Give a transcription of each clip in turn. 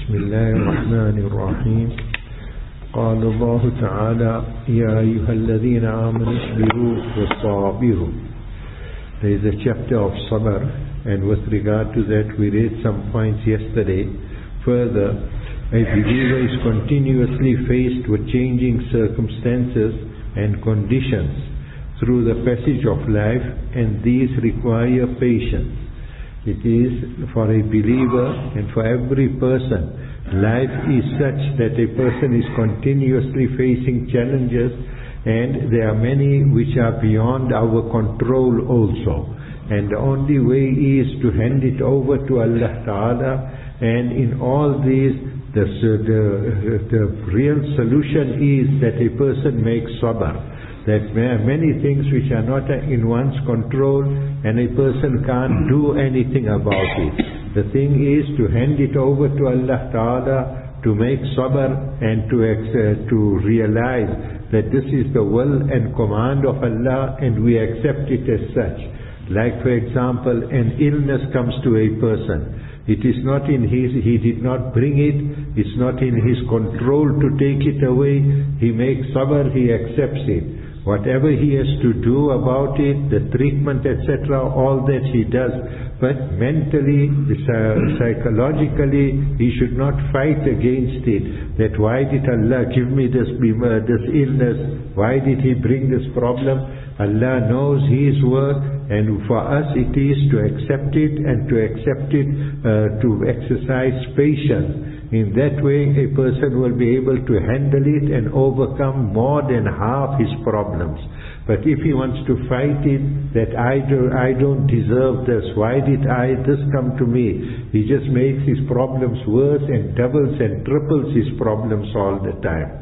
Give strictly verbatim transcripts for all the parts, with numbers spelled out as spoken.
بسم الله الرحمن الرحيم. قال الله تعالى يا أيها الذين آمنوا اصبروا وصابروا. There is a chapter of sabr, and with regard to that we read some points yesterday. Further, a believer is continuously faced with changing circumstances and conditions through the passage of life, and these require patience. It is for a believer and for every person, life is such that a person is continuously facing challenges, and there are many which are beyond our control also. And the only way is to hand it over to Allah Ta'ala, and in all these, the, the, the real solution is that a person makes sabr. That there are many things which are not in one's control, and a person can't do anything about it. The thing is to hand it over to Allah Ta'ala, to make sabr, and to, uh, to realize that this is the will and command of Allah, and we accept it as such. Like for example, an illness comes to a person. It is not in his, he did not bring it, it's not in his control to take it away. He makes sabr, he accepts it. Whatever he has to do about it, the treatment, et cetera, all that he does. But mentally, psychologically, he should not fight against it. That why did Allah give me this, this illness? Why did He bring this problem? Allah knows His work, and for us it is to accept it, and to accept it, uh, to exercise patience. In that way, a person will be able to handle it and overcome more than half his problems. But if he wants to fight it, that I, do, I don't deserve this, why did I, this come to me? He just makes his problems worse and doubles and triples his problems all the time.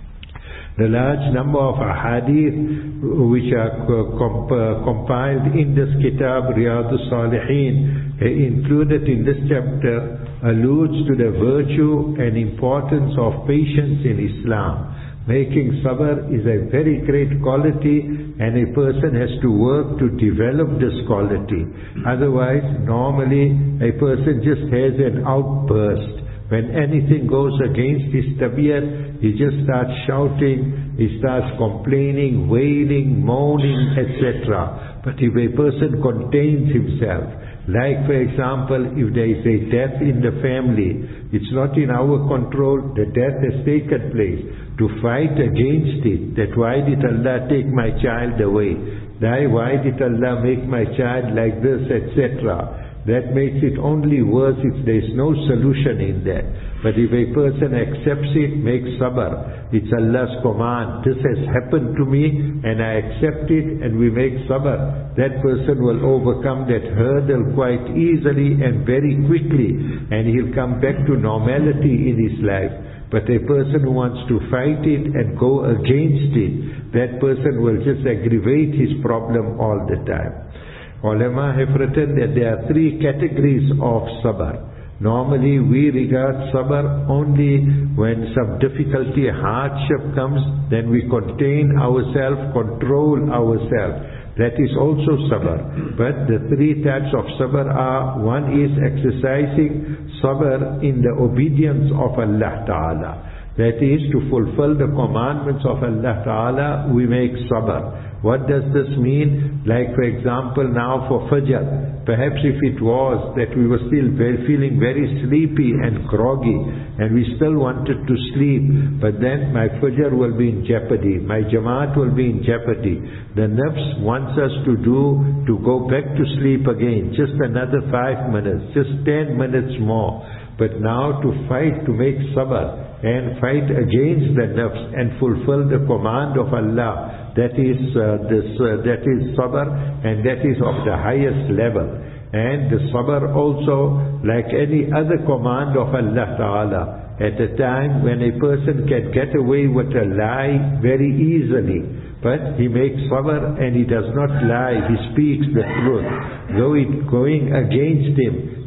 The large number of ahadith which are comp compiled in this kitab, Riyadus Salihin, included in this chapter, alludes to the virtue and importance of patience in Islam. Making sabr is a very great quality, and a person has to work to develop this quality. Otherwise, normally a person just has an outburst. When anything goes against his tabiat, he just starts shouting, he starts complaining, wailing, moaning, et cetera. But if a person contains himself, like for example, if there is a death in the family, it's not in our control, the death has taken place. To fight against it, that why did Allah take my child away? Why did Allah make my child like this, et cetera. That makes it only worse if there is no solution in that. But if a person accepts it, makes sabr, it's Allah's command. This has happened to me and I accept it, and we make sabr. That person will overcome that hurdle quite easily and very quickly, and he'll come back to normality in his life. But a person who wants to fight it and go against it, that person will just aggravate his problem all the time. Ulama have written that there are three categories of sabr. Normally we regard sabr only when some difficulty, hardship comes, then we contain ourselves, control ourselves. That is also sabr. But the three types of sabr are, one is exercising sabr in the obedience of Allah Ta'ala. That is, to fulfill the commandments of Allah Ta'ala, we make sabr. What does this mean? Like for example, now for Fajr, perhaps if it was that we were still very, feeling very sleepy and groggy, and we still wanted to sleep, but then my Fajr will be in jeopardy, my Jamaat will be in jeopardy. The nafs wants us to do, to go back to sleep again, just another five minutes, just ten minutes more. But now to fight, to make sabr, and fight against the nafs and fulfill the command of Allah, that is uh, this uh, that is sabr, and that is of the highest level. And the sabr also, like any other command of Allah Ta'ala, at a time when a person can get away with a lie very easily, but he makes sabr and he does not lie, he speaks the truth. Though it going against him,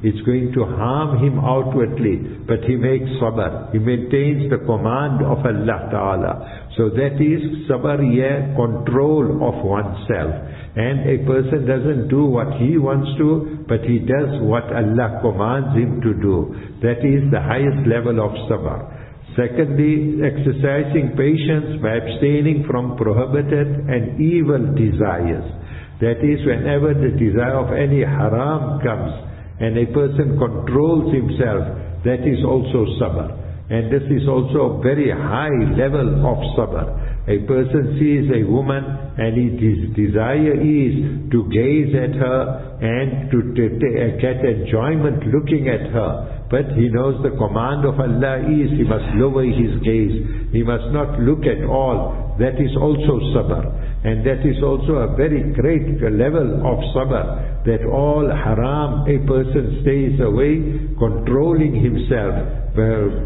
it's going to harm him outwardly, but he makes sabr. He maintains the command of Allah Ta'ala. So that is sabr, yeah, control of oneself. And a person doesn't do what he wants to, but he does what Allah commands him to do. That is the highest level of sabr. Secondly, exercising patience by abstaining from prohibited and evil desires. That is, whenever the desire of any haram comes and a person controls himself, that is also sabr. And this is also a very high level of sabr. A person sees a woman and his desire is to gaze at her and to, to, to get enjoyment looking at her. But he knows the command of Allah is he must lower his gaze. He must not look at all. That is also sabr. And that is also a very great level of sabr, that all haram a person stays away, controlling himself, uh,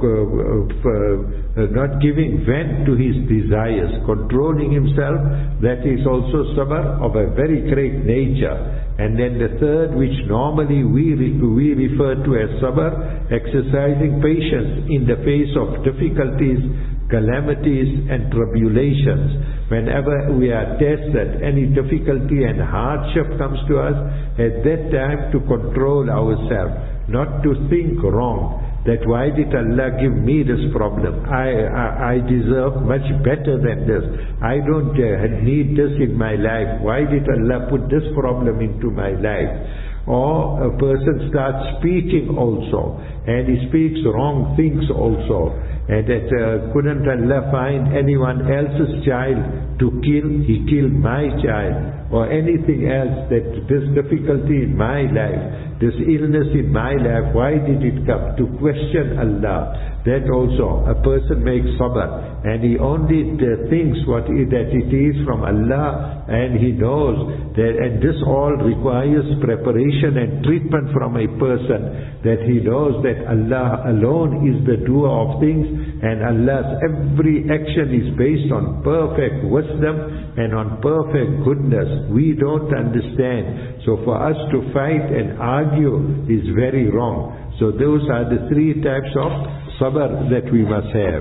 uh, uh, not giving vent to his desires, controlling himself. That is also sabr of a very great nature. And then the third, which normally we, re we refer to as sabr, exercising patience in the face of difficulties, calamities and tribulations. Whenever we are tested, any difficulty and hardship comes to us, at that time to control ourselves, not to think wrong, that why did Allah give me this problem? I, I, I deserve much better than this. I don't uh, need this in my life. Why did Allah put this problem into my life? Or a person starts speaking also, and he speaks wrong things also. And that uh, couldn't Allah find anyone else's child to kill, he killed my child. Or anything else, that this difficulty in my life, this illness in my life, why did it come? To question Allah. That also, a person makes sabr, and he only uh, thinks what is, that it is from Allah, and he knows that, and this all requires preparation and treatment from a person, that he knows that Allah alone is the doer of things, and Allah's every action is based on perfect wisdom and on perfect goodness. We don't understand. So for us to fight and argue is very wrong. So those are the three types of sabr that we must have.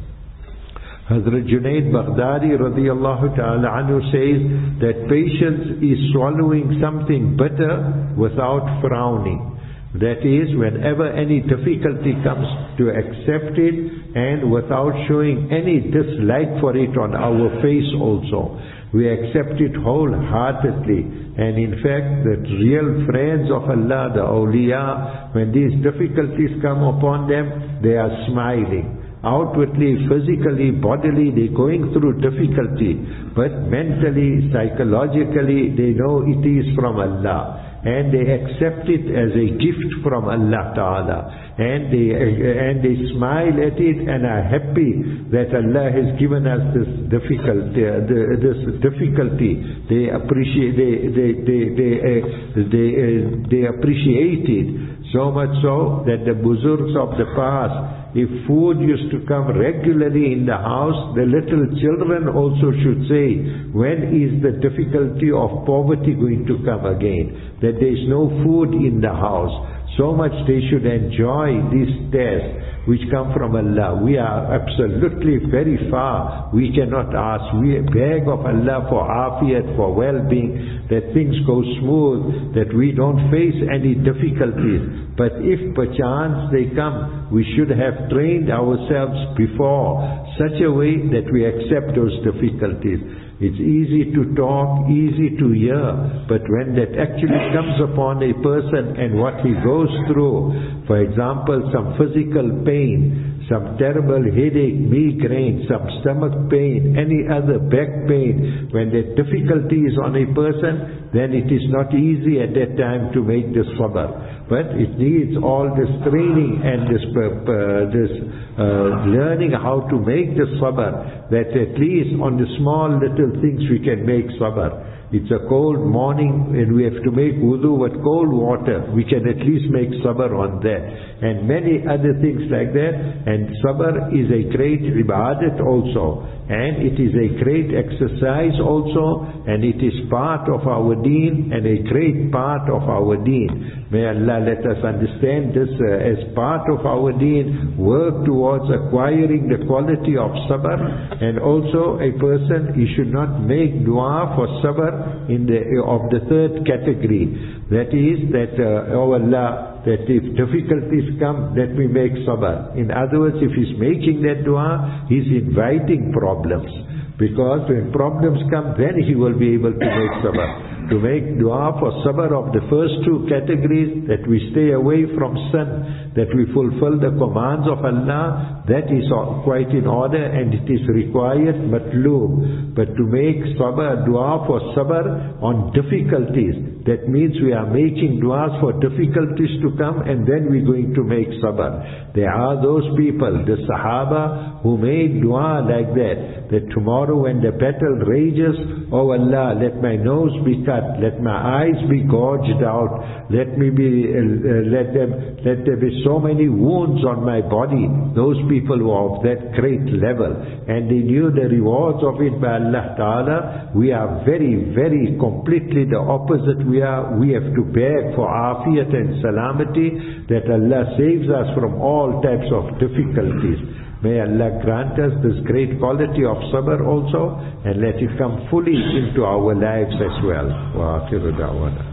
Hazrat Junaid Baghdadi radiyallahu ta'ala anhu says that patience is swallowing something bitter without frowning. That is, whenever any difficulty comes, to accept it, and without showing any dislike for it on our face also. We accept it wholeheartedly. And in fact, the real friends of Allah, the awliya, when these difficulties come upon them, they are smiling. Outwardly, physically, bodily, they're going through difficulty. But mentally, psychologically, they know it is from Allah. And they accept it as a gift from Allah Ta'ala. And they, and they smile at it and are happy that Allah has given us this difficulty. Uh, the, this difficulty. They appreciate, they, they, they, they, uh, they, uh, they appreciate it. So much so that the Buzurgs of the past, if food used to come regularly in the house, the little children also should say, when is the difficulty of poverty going to come again? That there is no food in the house. So much they should enjoy these tests which come from Allah. We are absolutely very far. We cannot ask. We beg of Allah for afiyat, for well-being, that things go smooth, that we don't face any difficulties. But if perchance they come, we should have trained ourselves before such a way that we accept those difficulties. It's easy to talk, easy to hear, but when that actually comes upon a person and what he goes through, for example, some physical pain, some terrible headache, migraine, some stomach pain, any other back pain, when that difficulty is on a person, then it is not easy at that time to make this sabr. But it needs all this training and this, uh, this uh, learning how to make the sabr, that at least on the small little things we can make sabr. It's a cold morning and we have to make wudu with cold water. We can at least make sabr on that. And many other things like that. And sabr is a great ibadat also. And it is a great exercise also. And it is part of our deen and a great part of our deen. May Allah let us understand this uh, as part of our deen. Work towards acquiring the quality of sabr. And also a person, he should not make dua for sabr in the of the third category. That is that, uh, oh Allah, that if difficulties come, let me make sabr. In other words, if he's making that dua, he's inviting problems. Because when problems come, then he will be able to make sabr. To make dua for sabr of the first two categories, that we stay away from sin, that we fulfill the commands of Allah, that is quite in order and it is required, matloob. But to make sabr, dua for sabr on difficulties, that means we are making duas for difficulties to come and then we're going to make sabr. There are those people, the Sahaba, who made dua like that, that tomorrow when the battle rages, oh Allah, let my nose be cut, let my eyes be gouged out, let me be, uh, let them, let there be so many wounds on my body. Those people were of that great level and they knew the rewards of it by Allah Ta'ala. We are very, very completely the opposite. We are, we have to beg for afiyat and salamati, that Allah saves us from all types of difficulties. May Allah grant us this great quality of sabr also, and let it come fully into our lives as well. Wa akhiru da'wana.